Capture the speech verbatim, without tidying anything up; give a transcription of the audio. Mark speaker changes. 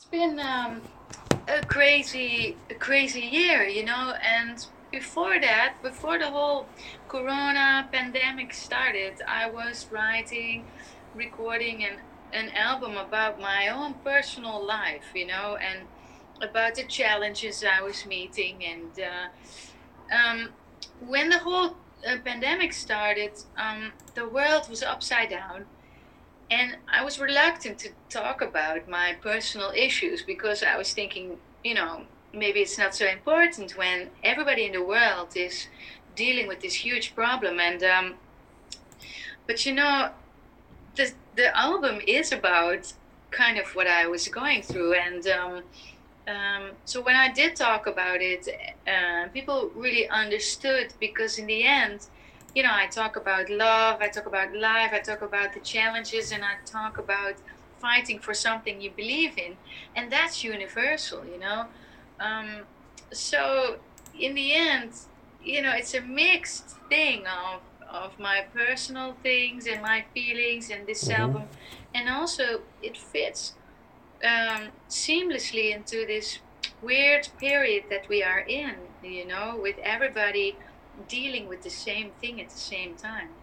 Speaker 1: been um, a crazy, a crazy year, you know. And before that, before the whole Corona pandemic started, I was writing, recording an an album about my own personal life, you know, and about the challenges I was meeting. And uh, um, when the whole uh, pandemic started, um, the world was upside down, and I was reluctant to talk about my personal issues because I was thinking, you know, maybe it's not so important when everybody in the world is dealing with this huge problem. And um, but you know, the the album is about kind of what I was going through, and um, um, so when I did talk about it, uh, people really understood because in the end, you know, I talk about love, I talk about life, I talk about the challenges, and I talk about fighting for something you believe in, and that's universal, you know. Um, so in the end, you know, it's a mixed thing of of my personal things and my feelings and this
Speaker 2: Mm-hmm.
Speaker 1: album, and also it fits um, seamlessly into this weird period that we are in, you know, with everybody dealing with the same thing at the same time.